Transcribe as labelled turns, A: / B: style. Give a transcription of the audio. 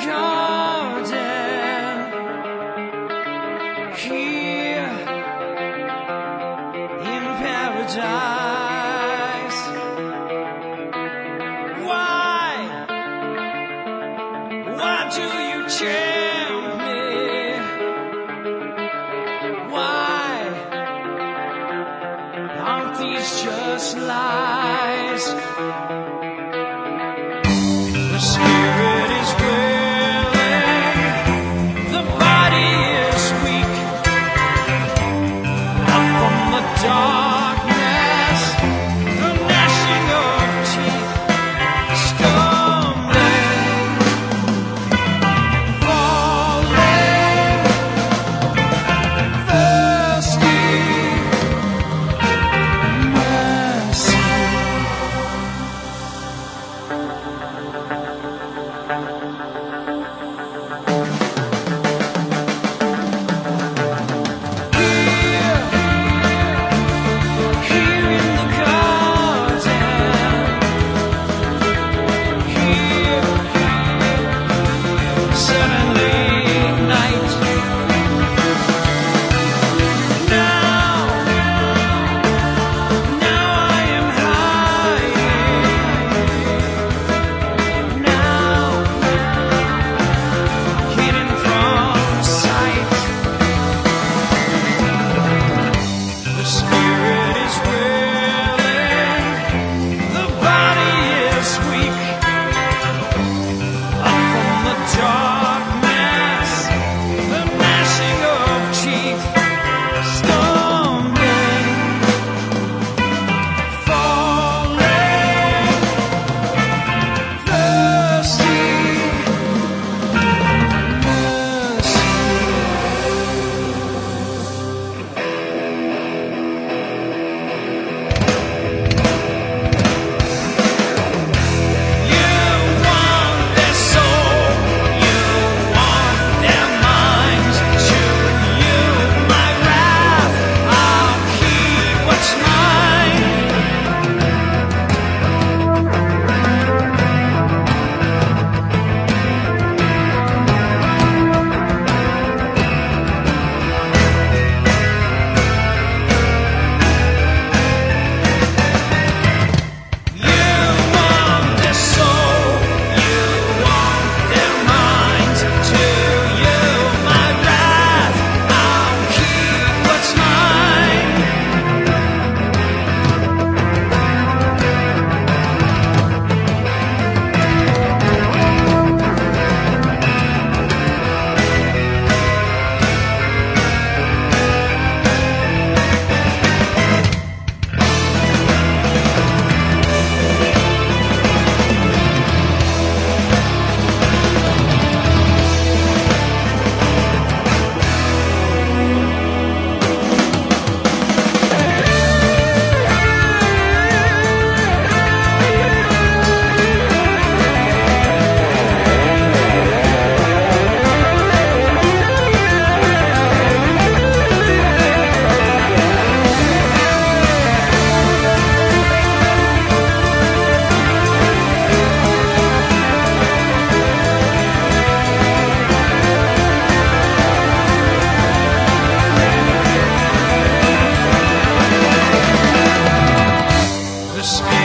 A: garden here in paradise. Why do you tempt me? Why aren't these just lies? The spirit is willing, the body is weak. Up from the darkness, the gnashing of teeth, stumbling, falling, thirsty, mercy. Here in the garden, here, suddenly night. Now I am hiding. Now hidden from sight. The spirit is willing, the body is weak. Up from the darkness, the gnashing of teeth, stumbling, falling, thirsty, mercy. You want their soul, you want their minds. To you, my wrath, I'll keep what's mine. You want their soul, you want their minds. To you, my wrath, I'll keep what's mine. The spirit